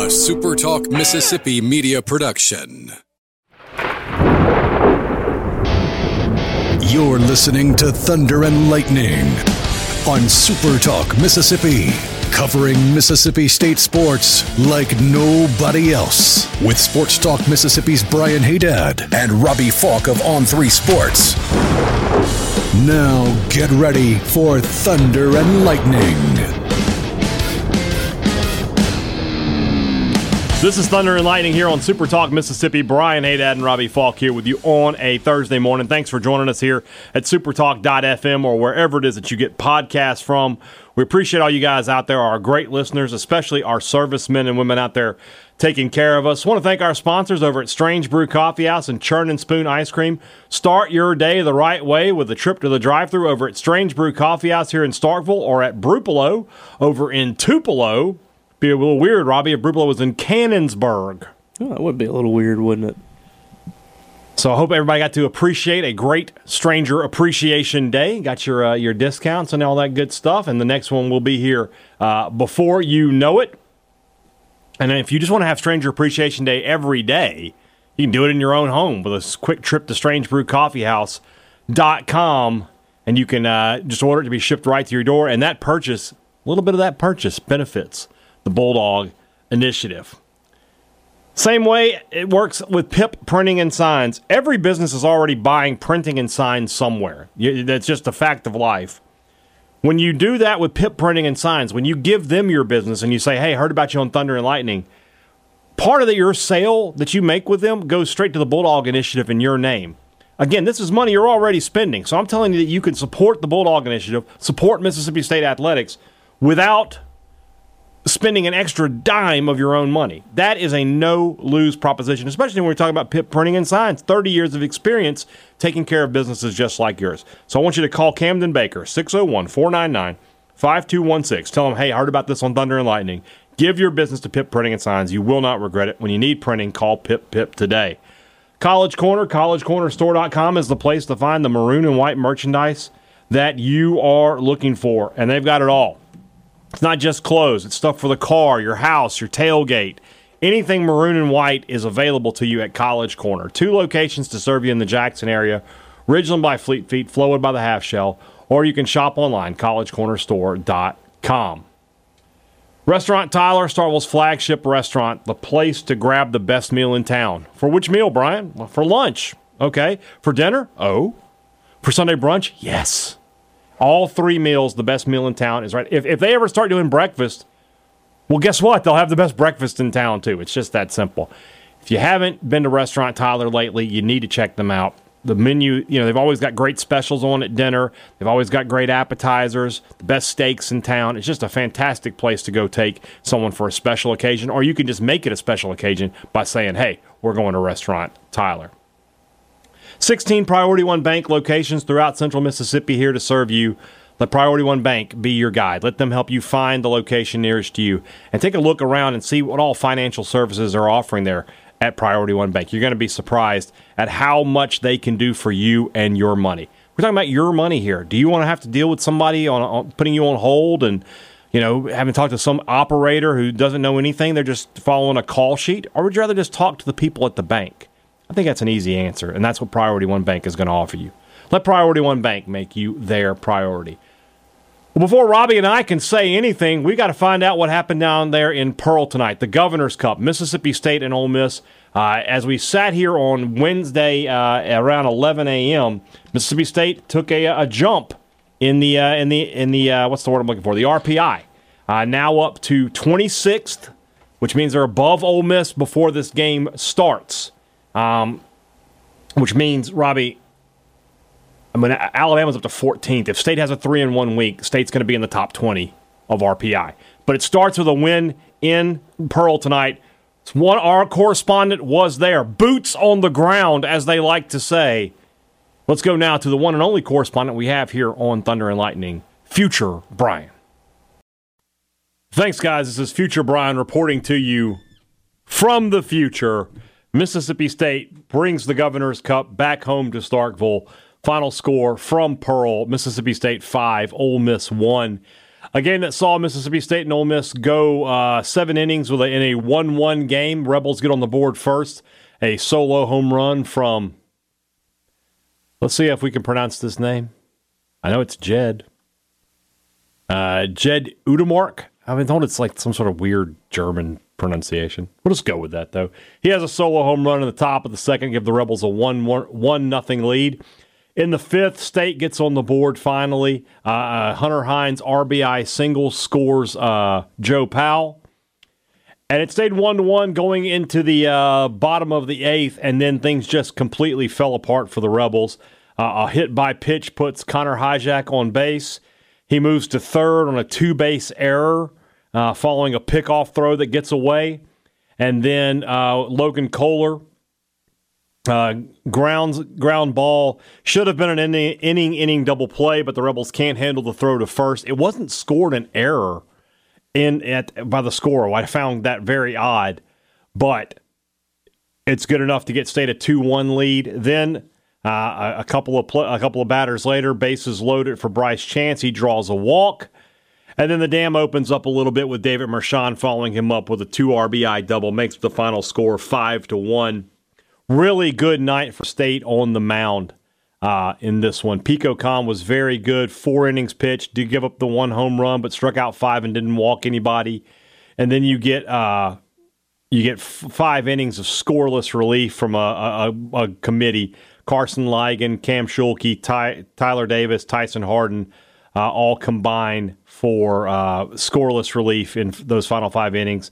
a Super Talk Mississippi media production. You're listening to Thunder and Lightning on Super Talk Mississippi, covering Mississippi State sports like nobody else. With Sports Talk Mississippi's Brian Haydad and Robbie Falk of On3 Sports. Now get ready for Thunder and Lightning. This is Thunder and Lightning here on Super Talk Mississippi. Brian Haydad and Robbie Falk here with you on a Thursday morning. Thanks for joining us here at supertalk.fm or wherever it is that you get podcasts from. We appreciate all you guys out there, our great listeners, especially our servicemen and women out there taking care of us. I want to thank our sponsors over at Strange Brew Coffee House and Churn and Spoon Ice Cream. Start your day the right way with a trip to the drive-thru over at Strange Brew Coffee House here in Starkville or at Brupolo over in Tupelo. Be a little weird, Robbie, if Brupolo was in Cannonsburg. Oh, that would be a little weird, wouldn't it? So I hope everybody got to appreciate a great Stranger Appreciation Day. Got your discounts and all that good stuff. And the next one will be here before you know it. And if you just want to have Stranger Appreciation Day every day, you can do it in your own home with a quick trip to StrangeBrewCoffeehouse.com. And you can just order it to be shipped right to your door. And that purchase, a little bit of that purchase benefits the Bulldog Initiative. Same way it works with PIP Printing and Signs. Every business is already buying printing and signs somewhere. That's just a fact of life. When you do that with PIP Printing and Signs, when you give them your business and you say, hey, heard about you on Thunder and Lightning, part of your sale that you make with them goes straight to the Bulldog Initiative in your name. Again, this is money you're already spending. So I'm telling you that you can support the Bulldog Initiative, support Mississippi State Athletics without spending an extra dime of your own money. That is a no-lose proposition, especially when we're talking about PIP Printing and Signs. 30 years of experience taking care of businesses just like yours. So I want you to call Camden Baker, 601-499-5216. Tell them, hey, I heard about this on Thunder and Lightning. Give your business to PIP Printing and Signs. You will not regret it. When you need printing, call PIP today. College Corner, collegecornerstore.com is the place to find the maroon and white merchandise that you are looking for, and they've got it all. It's not just clothes. It's stuff for the car, your house, your tailgate. Anything maroon and white is available to you at College Corner. 2 locations to serve you in the Jackson area. Ridgeland by Fleet Feet, Flowood by the Half Shell, or you can shop online, collegecornerstore.com. Restaurant Tyler, Starkville's flagship restaurant, the place to grab the best meal in town. For which meal, Brian? Well, for lunch. Okay. For dinner? Oh. For Sunday brunch? Yes. All 3 meals, the best meal in town is right. If they ever start doing breakfast, well, guess what? They'll have the best breakfast in town, too. It's just that simple. If you haven't been to Restaurant Tyler lately, you need to check them out. The menu, they've always got great specials on at dinner. They've always got great appetizers, the best steaks in town. It's just a fantastic place to go take someone for a special occasion, or you can just make it a special occasion by saying, hey, we're going to Restaurant Tyler. 16 Priority One Bank locations throughout central Mississippi here to serve you. Let Priority One Bank be your guide. Let them help you find the location nearest to you. And take a look around and see what all financial services are offering there at Priority One Bank. You're going to be surprised at how much they can do for you and your money. We're talking about your money here. Do you want to have to deal with somebody on putting you on hold and having talked to some operator who doesn't know anything? They're just following a call sheet? Or would you rather just talk to the people at the bank? I think that's an easy answer, and that's what Priority One Bank is going to offer you. Let Priority One Bank make you their priority. Well, before Robbie and I can say anything, we got to find out what happened down there in Pearl tonight, the Governor's Cup, Mississippi State and Ole Miss. As we sat here on Wednesday around 11 a.m., Mississippi State took a jump in the what's the word I'm looking for? The RPI. Now up to 26th, which means they're above Ole Miss before this game starts. Which means, Robbie, Alabama's up to 14th. If State has a 3-1 week, State's going to be in the top 20 of RPI. But it starts with a win in Pearl tonight. Our correspondent was there. Boots on the ground, as they like to say. Let's go now to the one and only correspondent we have here on Thunder and Lightning, Future Brian. Thanks, guys. This is Future Brian reporting to you from the future. Mississippi State brings the Governor's Cup back home to Starkville. Final score from Pearl, Mississippi State 5, Ole Miss 1. A game that saw Mississippi State and Ole Miss go 7 innings in a 1-1 game. Rebels get on the board first. A solo home run from, let's see if we can pronounce this name. I know it's Jed. Jed Udemark. I've been told it's like some sort of weird German pronunciation. We'll just go with that, though. He has a solo home run in the top of the second, give the Rebels a 1-0 lead. In the 5th, State gets on the board finally. Hunter Hines RBI single scores Joe Powell. And it stayed 1-1 going into the bottom of the 8th, and then things just completely fell apart for the Rebels. A hit by pitch puts Connor Hijack on base. He moves to third on a 2-base error following a pickoff throw that gets away. And then Logan Kohler, ground ball, should have been an inning double play, but the Rebels can't handle the throw to first. It wasn't scored an error by the scorer. I found that very odd, but it's good enough to get State a 2-1 lead. Then a couple of batters later, bases loaded for Bryce Chance. He draws a walk. And then the dam opens up a little bit with David Mershon following him up with a 2 RBI double, makes the final score 5-1. Really good night for State on the mound in this one. Pico Khan was very good. 4 innings pitched, did give up the 1 home run, but struck out 5 and didn't walk anybody. And then you get 5 innings of scoreless relief from a committee. Carson Ligon, Cam Schulke, Tyler Davis, Tyson Harden, all combined for scoreless relief in those final 5 innings.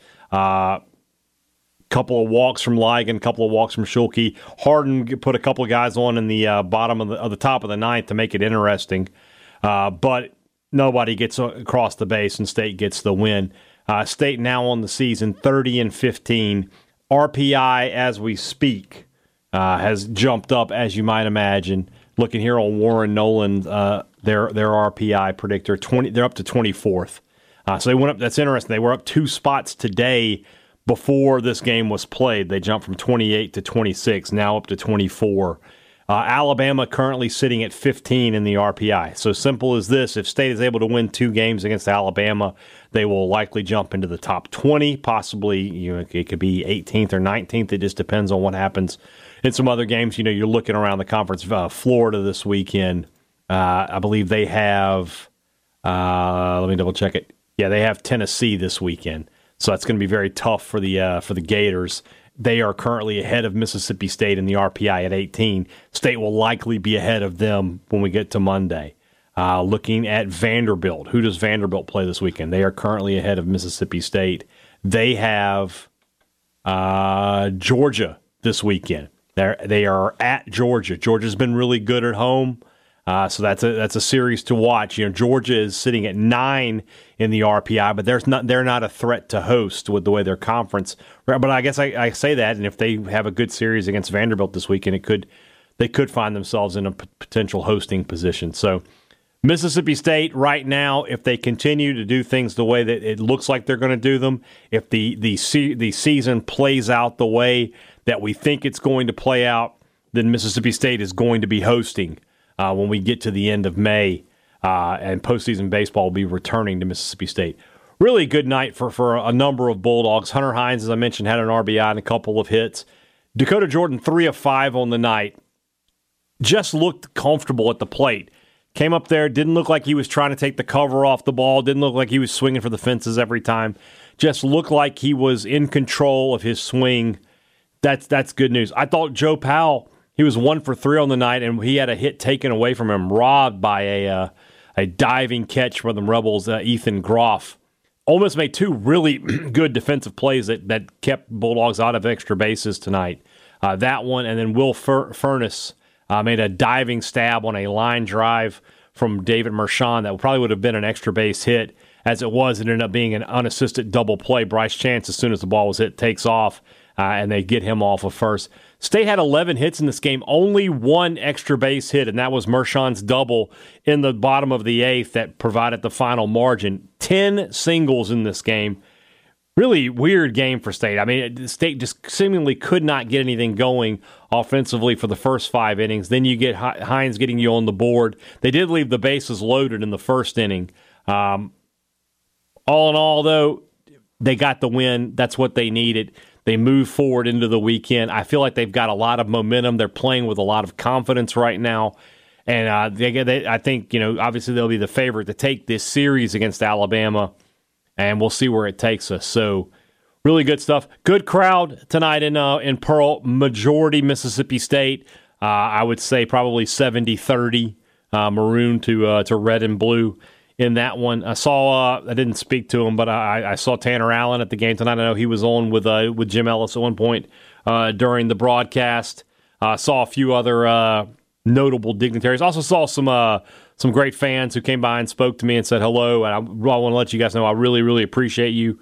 Couple of walks from Ligon, couple of walks from Schulke. Harden put a couple of guys on in the bottom of the top of the 9th to make it interesting, but nobody gets across the base, and State gets the win. State now on the season 30-15. RPI as we speak has jumped up, as you might imagine. Looking here on Warren Nolan, their RPI predictor, they're up to 24th. So they went up. That's interesting. They were up 2 spots today before this game was played. They jumped from 28 to 26, now up to 24. Alabama currently sitting at 15 in the RPI. So simple as this: if State is able to win 2 games against Alabama, they will likely jump into the top 20. Possibly, it could be 18th or 19th. It just depends on what happens in some other games. You're looking around the conference. Florida this weekend, I believe they have. Let me double check it. Yeah, they have Tennessee this weekend. So that's going to be very tough for the Gators. They are currently ahead of Mississippi State in the RPI at 18. State will likely be ahead of them when we get to Monday. Looking at Vanderbilt. Who does Vanderbilt play this weekend? They are currently ahead of Mississippi State. They have Georgia this weekend. They are at Georgia. Georgia's been really good at home. So that's a series to watch. Georgia is sitting at 9 in the RPI, but they're not a threat to host with the way their conference. But I guess I say that, and if they have a good series against Vanderbilt this weekend, they could find themselves in a potential hosting position. So Mississippi State right now, if they continue to do things the way that it looks like they're going to do them, if the season plays out the way that we think it's going to play out, then Mississippi State is going to be hosting when we get to the end of May, and postseason baseball will be returning to Mississippi State. Really good night for a number of Bulldogs. Hunter Hines, as I mentioned, had an RBI and a couple of hits. Dakota Jordan, 3 of 5 on the night. Just looked comfortable at the plate. Came up there, didn't look like he was trying to take the cover off the ball, didn't look like he was swinging for the fences every time. Just looked like he was in control of his swing. That's good news. I thought Joe Powell, he was 1 for 3 on the night, and he had a hit taken away from him, robbed by a diving catch from the Rebels, Ethan Groff. Ole Miss made 2 really good defensive plays that kept Bulldogs out of extra bases tonight. That one, and then Will Furness made a diving stab on a line drive from David Mershon that probably would have been an extra base hit. As it was, it ended up being an unassisted double play. Bryce Chance, as soon as the ball was hit, takes off, and they get him off of first. State had 11 hits in this game, only 1 extra base hit, and that was Mershon's double in the bottom of the 8th that provided the final margin. 10 singles in this game. Really weird game for State. I mean, State just seemingly could not get anything going offensively for the first 5 innings. Then you get Hines getting you on the board. They did leave the bases loaded in the first inning. All in all, though, they got the win. That's what they needed. They move forward into the weekend. I feel like they've got a lot of momentum. They're playing with a lot of confidence right now. And I think, obviously they'll be the favorite to take this series against Alabama, and we'll see where it takes us. So really good stuff. Good crowd tonight in Pearl. Majority Mississippi State. I would say probably 70-30 maroon to red and blue in that one. I didn't speak to him, but I saw Tanner Allen at the game tonight. I know he was on with Jim Ellis at one point during the broadcast. Saw a few other notable dignitaries. Also saw some great fans who came by and spoke to me and said hello. And I want to let you guys know I really, really appreciate you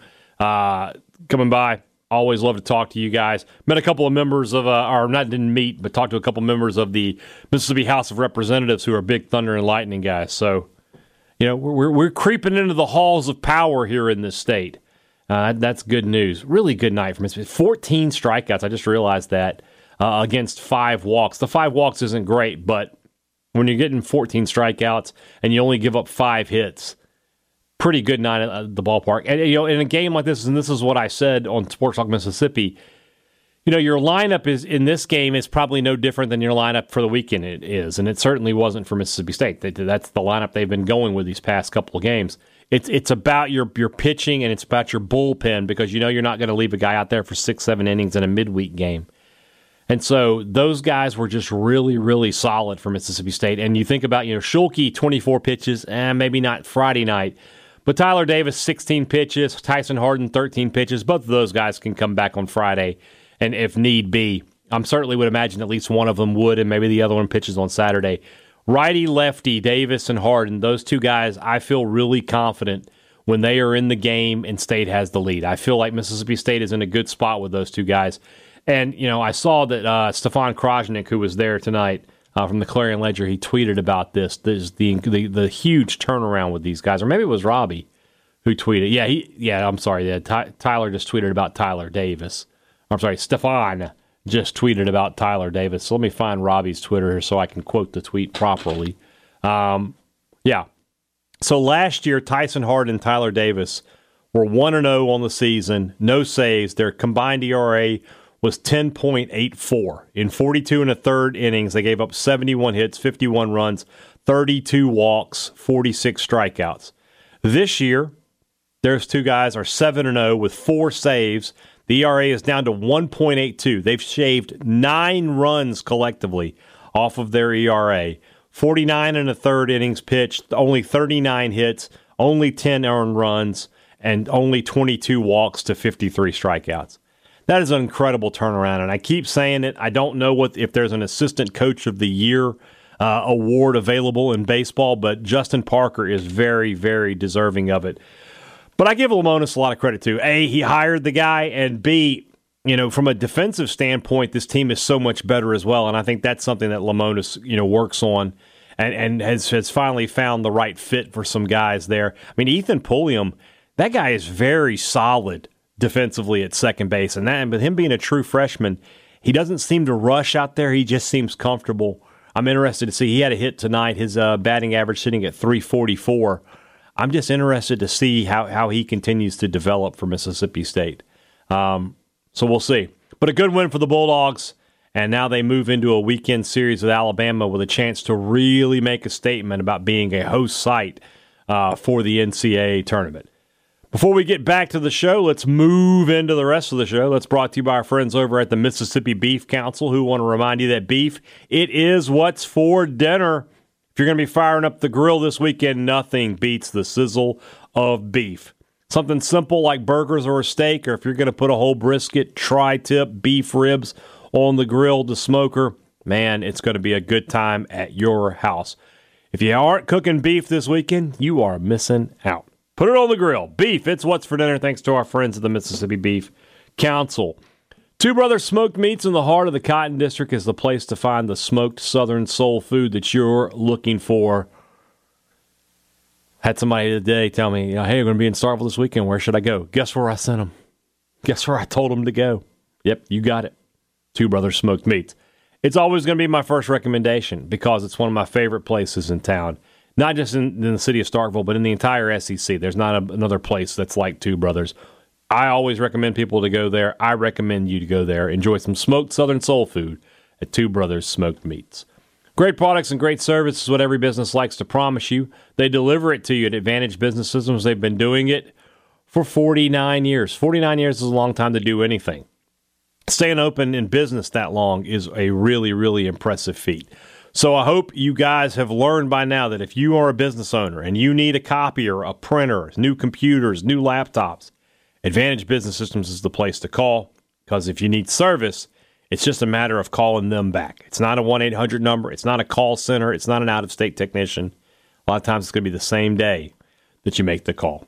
coming by. Always love to talk to you guys. Met a couple of members of, didn't meet, but talked to a couple of members of the Mississippi House of Representatives who are big Thunder and Lightning guys. So, we're creeping into the halls of power here in this state. That's good news. Really good night for Mississippi. 14 strikeouts. I just realized that. Against 5 walks. The 5 walks isn't great, but when you're getting 14 strikeouts and you only give up 5 hits, pretty good night at the ballpark. And in a game like this, and this is what I said on Sports Talk Mississippi, your lineup in this game is probably no different than your lineup for the weekend it is, and it certainly wasn't for Mississippi State. That's the lineup they've been going with these past couple of games. It's about your pitching, and it's about your bullpen, because you're not going to leave a guy out there for 6-7 innings in a midweek game. And so those guys were just really, really solid for Mississippi State. And you think about, Schulke, 24 pitches, maybe not Friday night. But Tyler Davis, 16 pitches. Tyson Harden, 13 pitches. Both of those guys can come back on Friday. And if need be, I certainly would imagine at least one of them would, and maybe the other one pitches on Saturday. Righty, lefty, Davis and Harden, those two guys, I feel really confident when they are in the game and State has the lead. I feel like Mississippi State is in a good spot with those two guys. And, I saw that Stefan Krajnik, who was there tonight from the Clarion Ledger, he tweeted about this. There's the huge turnaround with these guys. Or maybe it was Robbie who tweeted. I'm sorry. Tyler just tweeted about Tyler Davis. I'm sorry, Stefan just tweeted about Tyler Davis. So let me find Robbie's Twitter here so I can quote the tweet properly. So last year, Tyson Harden and Tyler Davis were 1-0 on the season, no saves. Their combined ERA was 10.84. In 42 and a third innings, they gave up 71 hits, 51 runs, 32 walks, 46 strikeouts. This year, those two guys are 7-0 with 4 saves. The ERA is down to 1.82. They've shaved 9 runs collectively off of their ERA. 49 and a third innings pitched, only 39 hits, only 10 earned runs, and only 22 walks to 53 strikeouts. That is an incredible turnaround, and I keep saying it. I don't know if there's an Assistant Coach of the Year award available in baseball, but Justin Parker is very, very deserving of it. But I give Lemonis a lot of credit, too. A, he hired the guy, and B, from a defensive standpoint, this team is so much better as well, and I think that's something that Lemonis, works on and has finally found the right fit for some guys there. I mean, Ethan Pulliam, that guy is very solid defensively at second base, and with him being a true freshman, he doesn't seem to rush out there. He just seems comfortable. I'm interested to see. He had a hit tonight. His batting average sitting at .344. I'm just interested to see how he continues to develop for Mississippi State. So we'll see. But a good win for the Bulldogs, and now they move into a weekend series with Alabama with a chance to really make a statement about being a host site for the NCAA tournament. Before we get back to the show, let's move into the rest of the show. That's brought to you by our friends over at the Mississippi Beef Council, who want to remind you that beef, it is what's for dinner. If you're going to be firing up the grill this weekend, nothing beats the sizzle of beef. Something simple like burgers or a steak, or if you're going to put a whole brisket, tri-tip, beef ribs on the grill to smoker, man, it's going to be a good time at your house. If you aren't cooking beef this weekend, you are missing out. Put it on the grill. Beef, it's what's for dinner, thanks to our friends at the Mississippi Beef Council. Two Brothers Smoked Meats in the heart of the Cotton District is the place to find the smoked Southern soul food that you're looking for. Had somebody today tell me, hey, I'm going to be in Starkville this weekend. Where should I go? Guess where I sent them? Guess where I told them to go? Yep, you got it. Two Brothers Smoked Meats. It's always going to be my first recommendation because it's one of my favorite places in town. not just in the city of Starkville, but in the entire SEC. There's not another place that's like Two Brothers. I always recommend people to go there. I recommend you to go there. Enjoy some smoked Southern soul food at Two Brothers Smoked Meats. Great products and great service is what every business likes to promise you. They deliver it to you at Advantage Business Systems. They've been doing it for 49 years. 49 years is a long time to do anything. Staying open in business that long is a really, really impressive feat. So I hope you guys have learned by now that if you are a business owner and you need a copier, a printer, new computers, new laptops, Advantage Business Systems is the place to call, because if you need service, it's just a matter of calling them back. It's not a 1-800 number. It's not a call center. It's not an out-of-state technician. A lot of times it's going to be the same day that you make the call.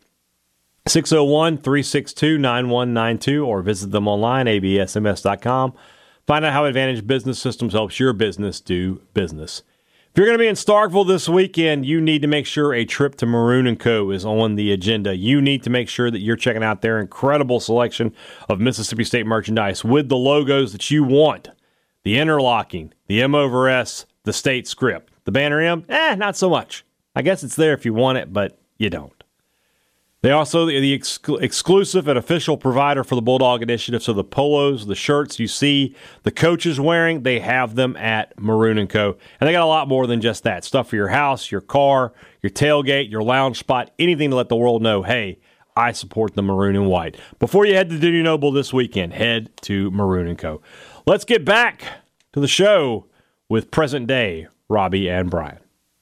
601-362-9192 or visit them online, absms.com. Find out how Advantage Business Systems helps your business do business. If you're going to be in Starkville this weekend, you need to make sure a trip to Maroon & Co. is on the agenda. You need to make sure that you're checking out their incredible selection of Mississippi State merchandise with the logos that you want. The interlocking, the M over S, the state script. The banner M, not so much. I guess it's there if you want it, but you don't. They also the exclusive and official provider for the Bulldog Initiative. So the polos, the shirts you see the coaches wearing, they have them at Maroon & Co. And they got a lot more than just that. Stuff for your house, your car, your tailgate, your lounge spot, anything to let the world know, hey, I support the Maroon and White. Before you head to Dudy Noble this weekend, head to Maroon & Co. Let's get back to the show with present-day Robbie and Brian.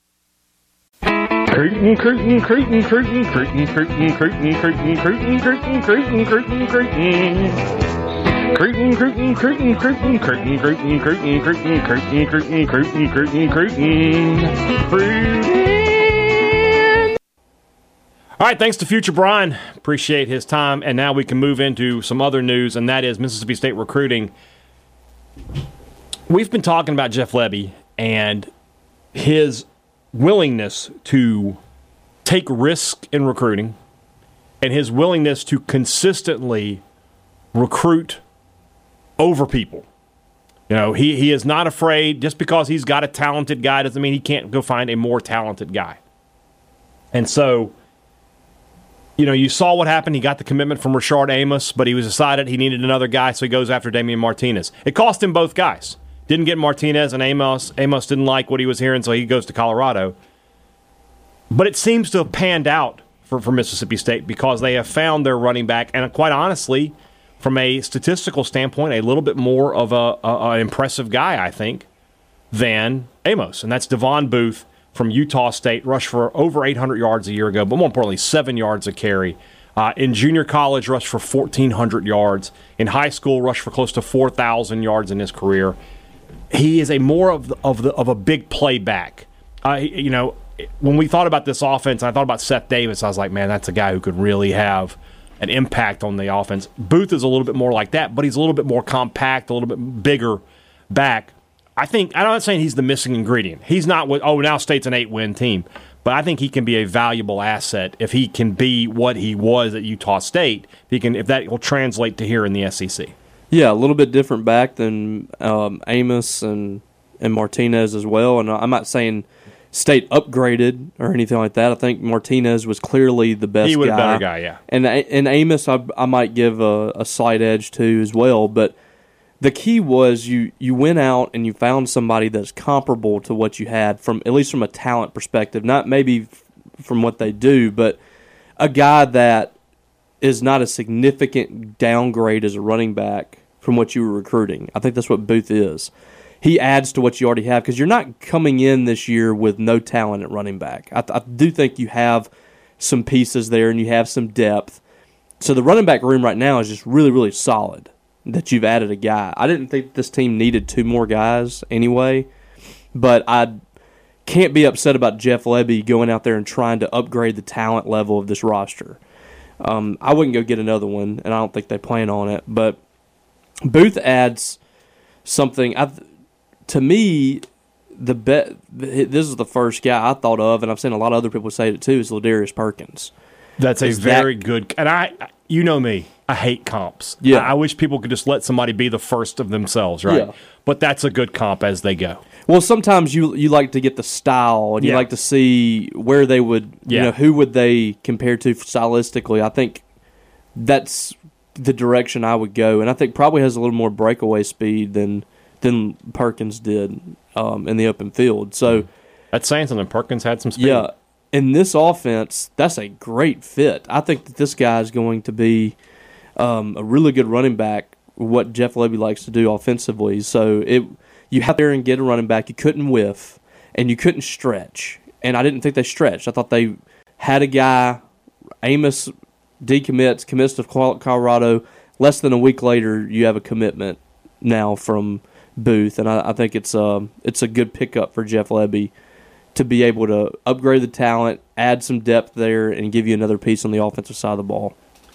Cruton. All right, thanks to Future Brian. Appreciate his time. And now we can move into some other news, and that is Mississippi State recruiting. We've been talking about Jeff Lebby and his willingness to take risk in recruiting and his willingness to consistently recruit over people. You know, he is not afraid. Just because he's got a talented guy doesn't mean he can't go find a more talented guy. And so, you know, you saw what happened. He got the commitment from Rashard Amos, but he was decided he needed another guy, so he goes after Damian Martinez. It cost him both guys. Didn't get Martinez, and Amos didn't like what he was hearing, so he goes to Colorado. But it seems to have panned out for Mississippi State because they have found their running back, and quite honestly, from a statistical standpoint, a little bit more of an impressive guy, I think, than Amos. And that's Devon Booth from Utah State, rushed for over 800 yards a year ago, but more importantly, 7 yards a carry. In junior college, rushed for 1,400 yards. In high school, rushed for close to 4,000 yards in his career. He is a more of a big play back. You know, when we thought about this offense, I thought about Seth Davis. I was like, man, that's a guy who could really have an impact on the offense. Booth is a little bit more like that, but he's a little bit more compact, a little bit bigger back. I'm not saying he's the missing ingredient. He's not now State's an 8-win team, but I think he can be a valuable asset if he can be what he was at Utah State. If that will translate to here in the SEC. Yeah, a little bit different back than Amos and Martinez as well. And I'm not saying State upgraded or anything like that. I think Martinez was clearly the best guy. He was a better guy, yeah. And Amos, I might give a slight edge to as well. But the key was you went out and you found somebody that's comparable to what you had, at least from a talent perspective. Not maybe from what they do, but a guy that is not a significant downgrade as a running back from what you were recruiting. I think that's what Booth is. He adds to what you already have because you're not coming in this year with no talent at running back. I do think you have some pieces there and you have some depth. So the running back room right now is just really, really solid that you've added a guy. I didn't think this team needed 2 more guys anyway, but I can't be upset about Jeff Lebby going out there and trying to upgrade the talent level of this roster. I wouldn't go get another one, and I don't think they plan on it. But Booth adds something. To me, this is the first guy I thought of, and I've seen a lot of other people say it too, is Ladarius Perkins. That's a very good – and you know me. I hate comps. Yeah. I wish people could just let somebody be the first of themselves, right? Yeah. But that's a good comp as they go. Well, sometimes you like to get the style, and you Yeah. like to see where they would, Yeah. who would they compare to stylistically. I think that's the direction I would go, and I think probably has a little more breakaway speed than Perkins did in the open field. So, That's saying something. Perkins had some speed. yeah, in this offense, that's a great fit. I think that this guy is going to be a really good running back, what Jeff Lebby likes to do offensively. So you have there and get a running back. You couldn't whiff, and you couldn't stretch. And I didn't think they stretched. I thought they had a guy, Amos commits to Colorado. Less than a week later, you have a commitment now from Booth. And I think it's a good pickup for Jeff Lebby to be able to upgrade the talent, add some depth there, and give you another piece on the offensive side of the ball.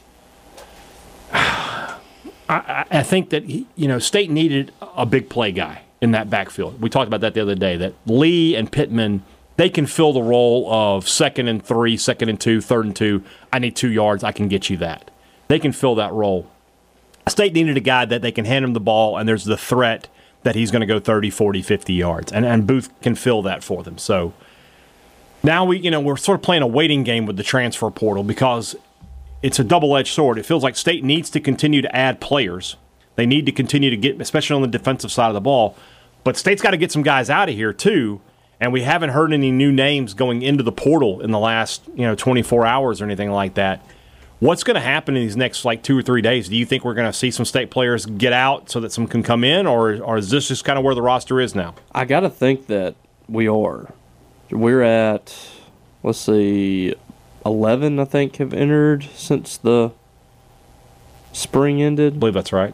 I think that State needed a big play guy in that backfield. We talked about that the other day, that Lee and Pittman, they can fill the role of 2nd and 3, 2nd and 2, 3rd and 2. I need 2 yards. I can get you that. They can fill that role. State needed a guy that they can hand him the ball, and there's the threat that he's going to go 30, 40, 50 yards. And Booth can fill that for them. So now we're sort of playing a waiting game with the transfer portal because it's a double-edged sword. It feels like State needs to continue to add players. They need to continue to get, especially on the defensive side of the ball. But State's got to get some guys out of here, too. And we haven't heard any new names going into the portal in the last 24 hours or anything like that. What's going to happen in these next 2 or 3 days? Do you think we're going to see some State players get out so that some can come in, or is this just kind of where the roster is now? I got to think that we are. We're at, let's see, 11, I think, have entered since the spring ended. I believe that's right.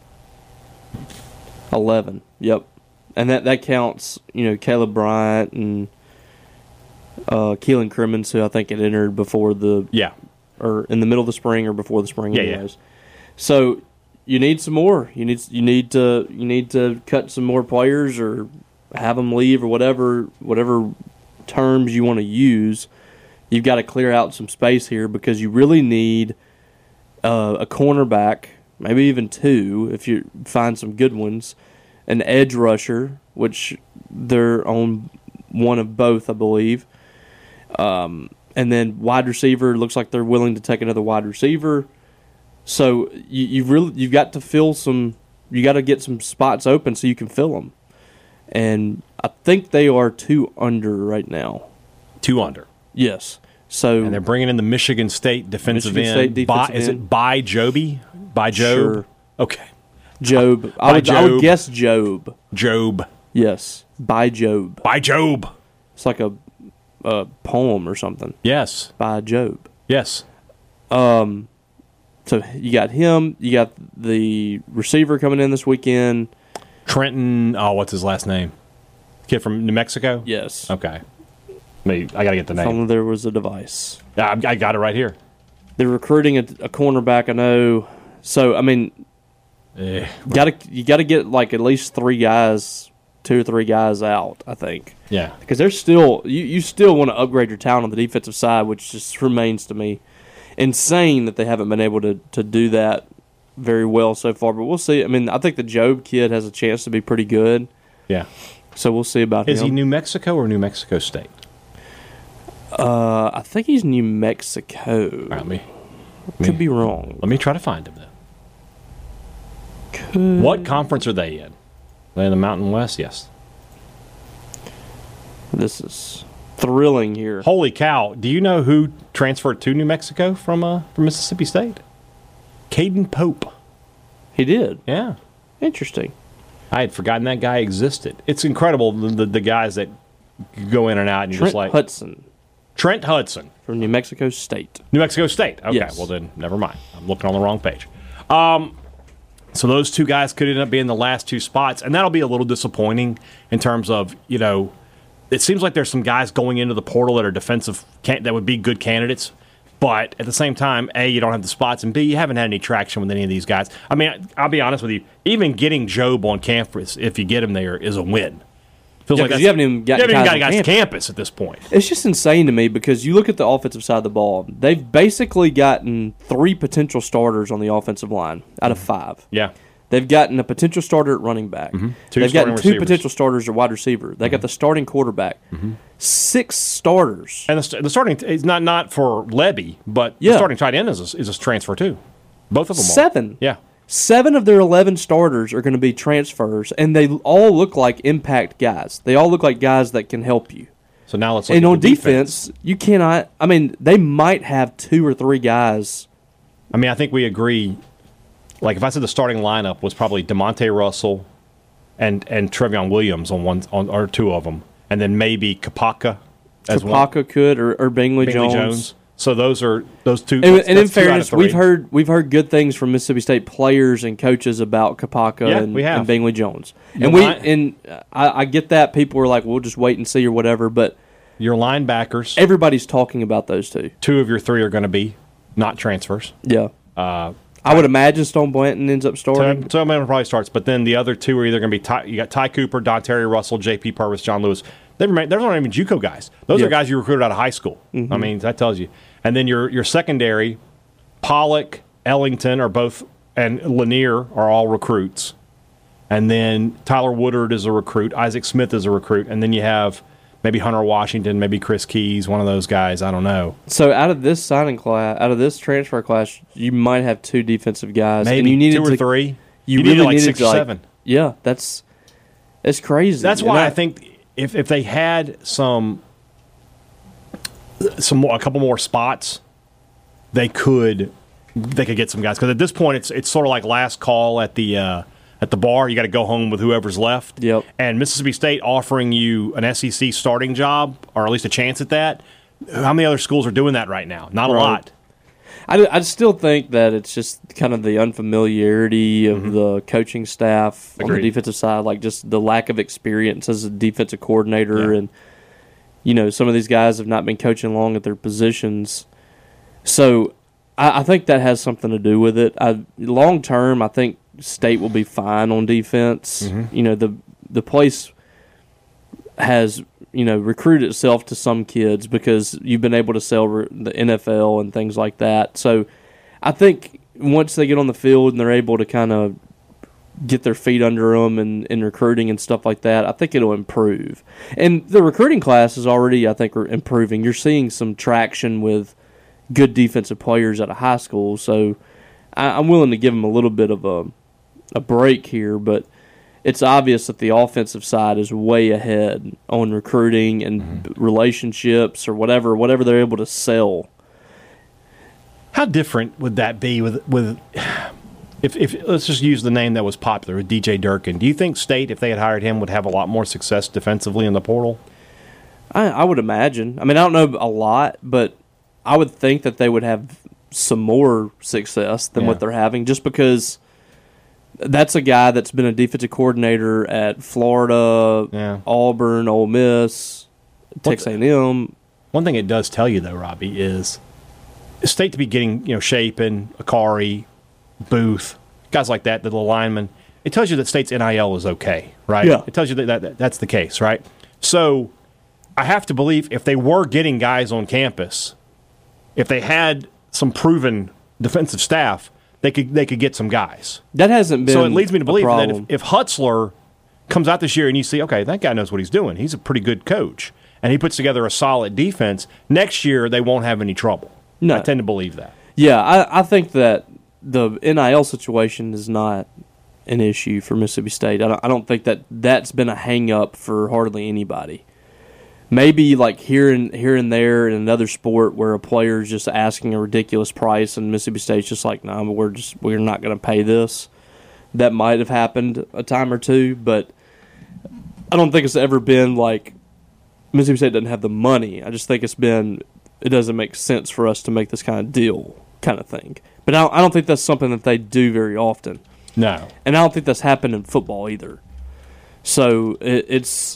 11, yep. And that counts, Caleb Bryant and Keelan Crimmins, who I think had entered before or in the middle of the spring or before the spring, anyways. Yeah. So you need some more. You need to cut some more players or have them leave or whatever terms you want to use. You've got to clear out some space here because you really need a cornerback, maybe even 2 if you find some good ones, an edge rusher, which they're on one of both, I believe, and then wide receiver. Looks like they're willing to take another wide receiver. So you've got to fill some. You got to get some spots open so you can fill them, and I think they are 2 under right now. 2 under. Yes. So and they're bringing in the Michigan State defensive end. Is it by Joby? By Job? Sure. Okay. Job. I would guess Job. Job. Yes. By Job. By Job. It's like a poem or something. Yes. By Job. Yes. So you got him. You got the receiver coming in this weekend. Trenton. Oh, what's his last name? Kid from New Mexico? Yes. Okay. I got to get the name. If only there was a device. I got it right here. They're recruiting a cornerback, I know. So, I mean, you got to get at least 3 guys, 2 or 3 guys out, I think. Yeah. Because there's still, you still want to upgrade your talent on the defensive side, which just remains to me insane that they haven't been able to do that very well so far. But we'll see. I mean, I think the Job kid has a chance to be pretty good. Yeah. So we'll see about him. Is he New Mexico or New Mexico State? I think he's New Mexico. Could be wrong. Let me try to find him then. What conference are they in? They in the Mountain West? Yes. This is thrilling here. Holy cow! Do you know who transferred to New Mexico from Mississippi State? Caden Pope. He did. Yeah. Interesting. I had forgotten that guy existed. It's incredible the guys that go in and out and you're just like Trent Hudson from New Mexico State. New Mexico State. Okay, yes. Well then, never mind. I'm looking on the wrong page. So those 2 guys could end up being the last 2 spots, and that'll be a little disappointing in terms of it seems like there's some guys going into the portal that are defensive that would be good candidates, but at the same time, A, you don't have the spots, and B, you haven't had any traction with any of these guys. I mean, I'll be honest with you, even getting Job on campus, if you get him there, is a win. Feels Yeah, like 'cause you haven't even got guys to campus at this point. It's just insane to me because you look at the offensive side of the ball. They've basically gotten 3 potential starters on the offensive line out of 5. Yeah. They've gotten a potential starter at running back. Two They've gotten starting 2 receivers. potential starters at wide receiver. They got the starting quarterback. 6 starters. And the starting is not for Levy, but the starting tight end is a transfer too. Both of them are. 7. Yeah. 7 of their 11 starters are going to be transfers, and they all look like impact guys. They all look like guys that can help you. So now let's look And at on the defense. you cannot. I mean, they might have 2 or 3 guys. I mean, I think we agree. Like if I said the starting lineup was probably DeMonte Russell and Trevion Williams or 2 of them, and then maybe Kapaka as well. Kapaka could or Bingley Jones. So those 2. And that's in 2 out of fairness, 3. we've heard good things from Mississippi State players and coaches about Kapaka Yeah, and, we have. and Bingley Jones. Your And I get that people are like, we'll just wait and see or whatever. But Your linebackers, everybody's talking about those 2. 2 of your 3 are going to be not transfers. Yeah. I would imagine Stone Blanton ends up starting. So probably starts, but then the other 2 are either going to be you got Ty Cooper, Don Terry Russell, J.P. Purvis, John Lewis. Those aren't even JUCO guys. Those are guys you recruited out of high school. I mean, that tells you. And then your secondary, Pollock, Ellington are both, and Lanier are all recruits. And then Tyler Woodard is a recruit. Isaac Smith is a recruit. And then you have maybe Hunter Washington, maybe Chris Keys, one of those guys. I don't know. So out of this transfer class, you might have 2 defensive guys. Maybe and you needed 2 or 3. You needed really like needed 6 or 7. Yeah, that's crazy. That's why I think if they had a couple more spots, they could get some guys. Because at this point, it's sort of like last call at the bar. You got to go home with whoever's left. Yep. And Mississippi State offering you an SEC starting job, or at least a chance at that. How many other schools are doing that right now? Not a lot. I still think that it's just kind of the unfamiliarity of the coaching staff on the Agreed. defensive side, like just the lack of experience as a defensive coordinator. Yeah. And, some of these guys have not been coaching long at their positions. So I think that has something to do with it. Long term, I think State will be fine on defense. The place has recruited itself to some kids because you've been able to sell the NFL and things like that. So I think once they get on the field and they're able to kind of get their feet under them and in recruiting and stuff like that, I think it'll improve. And the recruiting class is already, I think, improving. You're seeing some traction with good defensive players out of high school. So I'm willing to give them a little bit of a break here, but it's obvious that the offensive side is way ahead on recruiting and relationships or whatever they're able to sell. How different would that be with if let's just use the name that was popular with DJ Durkin? Do you think State, if they had hired him, would have a lot more success defensively in the portal? I would imagine. I mean, I don't know a lot, but I would think that they would have some more success than what they're having, just because that's a guy that's been a defensive coordinator at Florida, Auburn, Ole Miss, Texas A&M. One thing it does tell you, though, Robbie, is State to be getting Shapen, Akari, Booth, guys like that, the little linemen. It tells you that State's NIL is okay, right? Yeah. It tells you that that's the case, right? So I have to believe if they were getting guys on campus, if they had some proven defensive staff, they could get some guys. That hasn't been. So it leads me to believe that problem. if Hutzler comes out this year and you see, okay, that guy knows what he's doing. He's a pretty good coach, and he puts together a solid defense. Next year they won't have any trouble. No. I tend to believe that. Yeah, I think that the NIL situation is not an issue for Mississippi State. I don't think that's been a hang-up for hardly anybody. Maybe like here and there in another sport where a player is just asking a ridiculous price and Mississippi State's just like, no, we're not going to pay this. That might have happened a time or two, but I don't think it's ever been like Mississippi State doesn't have the money. I just think it doesn't make sense for us to make this kind of deal kind of thing. But I don't think that's something that they do very often. No. And I don't think that's happened in football either. So it's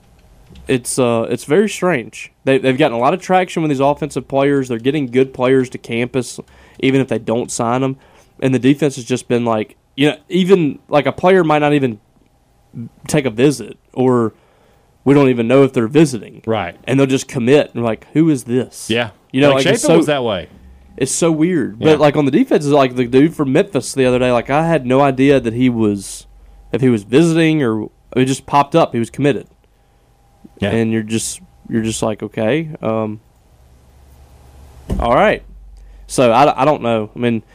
very strange. They've gotten a lot of traction with these offensive players. They're getting good players to campus, even if they don't sign them. And the defense has just been like, even like a player might not even take a visit or we don't even know if they're visiting. Right. And they'll just commit. And we're like, who is this? Yeah. You know, like it's Chapin was that way. It's so weird. Yeah. But, like, on the defense, like the dude from Memphis the other day, like, I had no idea that if he was visiting or it just popped up. He was committed. Yeah. And you're just like, okay, all right. So I don't know. I mean,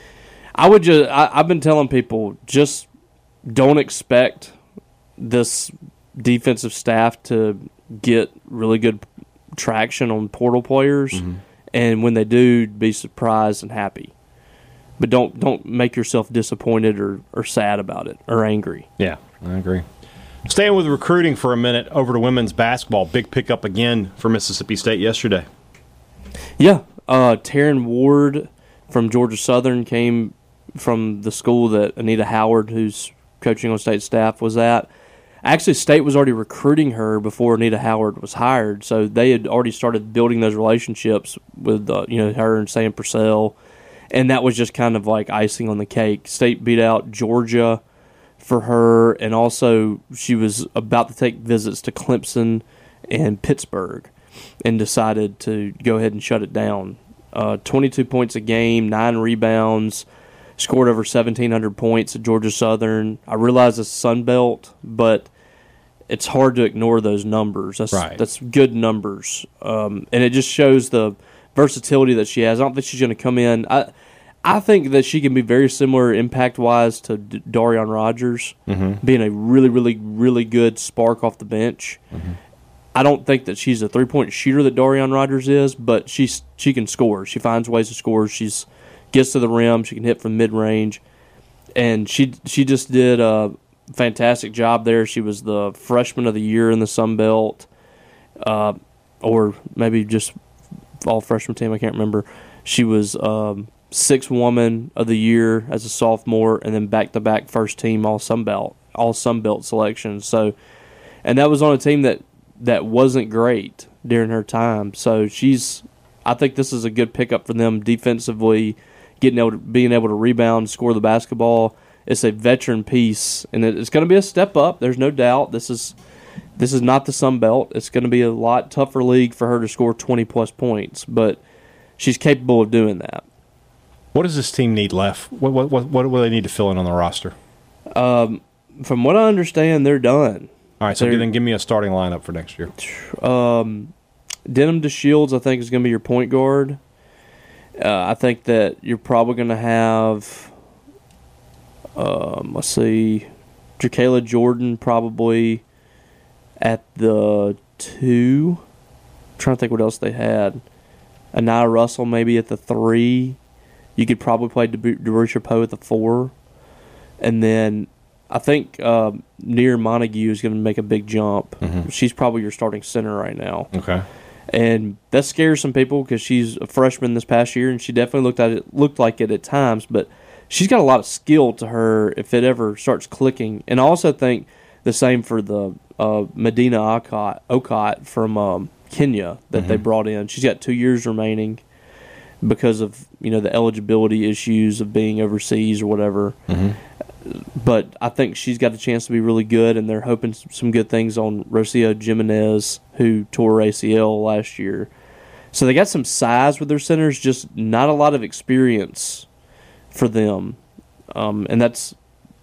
I've been telling people, just don't expect this defensive staff to get really good traction on portal players, and when they do, be surprised and happy. But don't make yourself disappointed or sad about it or angry. Yeah, I agree. Staying with recruiting for a minute, over to women's basketball. Big pickup again for Mississippi State yesterday. Yeah, Taryn Ward from Georgia Southern came from the school that Anita Howard, who's coaching on state staff, was at. Actually, State was already recruiting her before Anita Howard was hired, so they had already started building those relationships with her and Sam Purcell, and that was just kind of like icing on the cake. State beat out Georgia for her, and also she was about to take visits to Clemson and Pittsburgh and decided to go ahead and shut it down. 22 points a game, 9 rebounds, scored over 1,700 points at Georgia Southern. I realize it's Sun Belt, but it's hard to ignore those numbers. That's good numbers. And it just shows the versatility that she has. I don't think she's going to come in. I think that she can be very similar impact-wise to Darian Rogers, being a really, really, really good spark off the bench. I don't think that she's a three-point shooter that Darian Rogers is, but she can score. She finds ways to score. She's gets to the rim. She can hit from mid-range. And she just did a fantastic job there. She was the freshman of the year in the Sun Belt, or maybe just all freshman team. I can't remember. She was sixth woman of the year as a sophomore, and then back-to-back first team all Sun Belt selections. So, and that was on a team that wasn't great during her time. So I think this is a good pickup for them defensively, being able to rebound, score the basketball. It's a veteran piece, and it's going to be a step up. There's no doubt. This is not the Sun Belt. It's going to be a lot tougher league for her to score 20-plus points, but she's capable of doing that. What does this team need left? What do they need to fill in on the roster? From what I understand, they're done. All right, so then give me a starting lineup for next year. Denham DeShields, I think, is going to be your point guard. I think that you're probably going to have, Jacayla Jordan probably at the 2. I'm trying to think what else they had. Anaya Russell maybe at the 3. You could probably play Darusha Poe at the 4. And then I think Near Montague is going to make a big jump. She's probably your starting center right now. Okay. And that scares some people because she's a freshman this past year, and she definitely looked like it at times. But she's got a lot of skill to her if it ever starts clicking. And I also think the same for the Medina Okot from Kenya that they brought in. She's got 2 years remaining because of the eligibility issues of being overseas or whatever. But I think she's got a chance to be really good, and they're hoping some good things on Rocio Jimenez, who tore ACL last year. So they got some size with their centers, just not a lot of experience for them. And that's,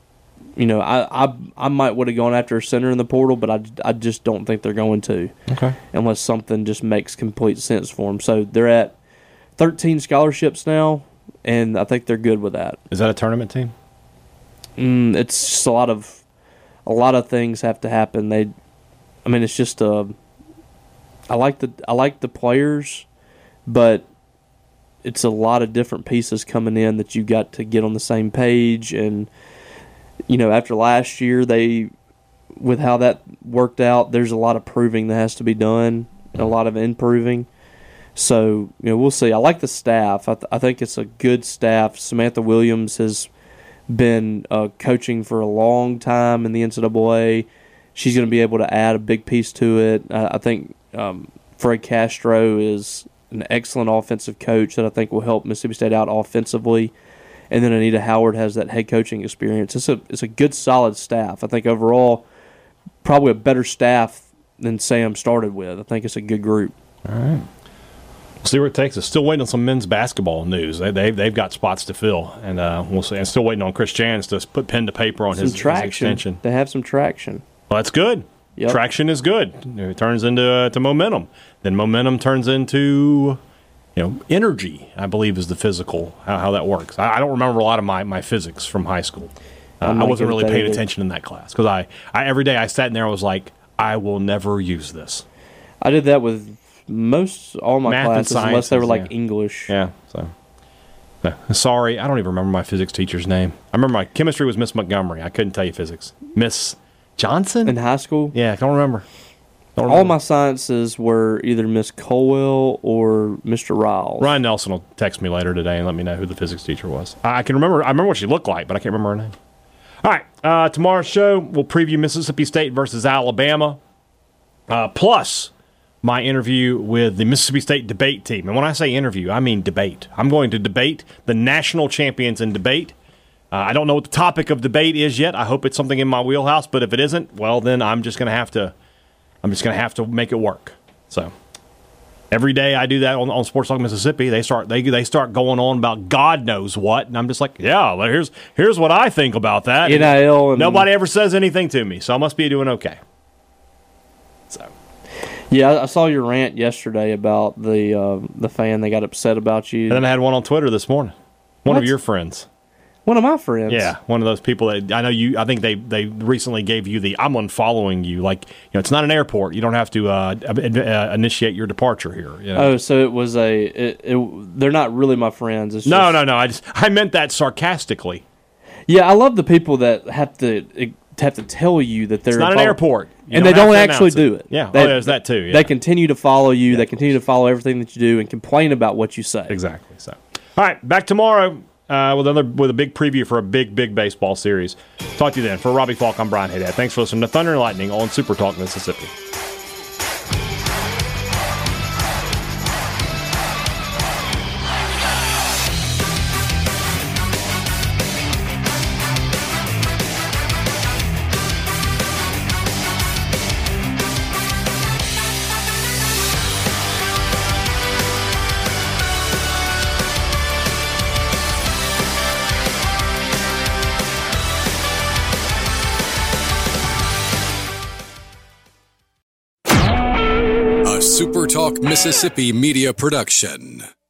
I might would have gone after a center in the portal, but I just don't think they're going to. Okay. Unless something just makes complete sense for them. So they're at 13 scholarships now, and I think they're good with that. Is that a tournament team? It's just a lot of things have to happen. It's just I like the players, but it's a lot of different pieces coming in that you got to get on the same page. And after last year, with how that worked out, there's a lot of proving that has to be done, and a lot of improving. So we'll see. I like the staff. I think it's a good staff. Samantha Williams has been coaching for a long time in the NCAA. She's going to be able to add a big piece to it. I think Fred Castro is an excellent offensive coach that I think will help Mississippi State out offensively. And then Anita Howard has that head coaching experience. It's a good, solid staff. I think overall, probably a better staff Sam started with. I think it's a good group. All right. We'll see where it takes us. Still waiting on some men's basketball news. They've got spots to fill, and we'll see. And still waiting on Chris Jans to put pen to paper on his extension. They have some traction. Well, that's good. Yep. Traction is good. It turns into momentum. Then momentum turns into energy, I believe, is the physical, how that works. I don't remember a lot of my physics from high school. I wasn't really paying attention in that class because I every day I sat in there and was like, I will never use this. I did that with all my math classes, and unless they were like English. Yeah, so. Sorry, I don't even remember my physics teacher's name. I remember my chemistry was Miss Montgomery. I couldn't tell you physics. Miss Johnson? In high school? Yeah, I don't remember. All my sciences were either Miss Colwell or Mr. Riles. Ryan Nelson will text me later today and let me know who the physics teacher was. I remember what she looked like, but I can't remember her name. All right, tomorrow's show, we'll preview Mississippi State versus Alabama, plus my interview with the Mississippi State debate team. And when I say interview, I mean debate. I'm going to debate the national champions in debate. I don't know what the topic of debate is yet. I hope it's something in my wheelhouse, but if it isn't, well, then I'm just going to have to make it work. So every day I do that on Sports Talk Mississippi. They start going on about God knows what, and I'm just like, yeah, well, here's what I think about that. NIL and nobody ever says anything to me, so I must be doing okay. So. Yeah, I saw your rant yesterday about the fan. They got upset about you. And then I had one on Twitter this morning. One of your friends. One of my friends. Yeah, one of those people that I know you. I think they recently gave you the I'm unfollowing you. Like, it's not an airport. You don't have to initiate your departure here. Oh, so it was they're not really my friends. It's no. I meant that sarcastically. Yeah, I love the people that have to tell you that they're. It's not an airport. And they don't actually do it. Yeah, there's that too. Yeah. They continue to follow you. Yeah. They continue to follow everything that you do and complain about what you say. Exactly. So, all right, back tomorrow with a big preview for a big baseball series. Talk to you then. For Robbie Falk, I'm Brian Haydad. Thanks for listening to Thunder and Lightning on Super Talk Mississippi. Super Talk Mississippi Media Production.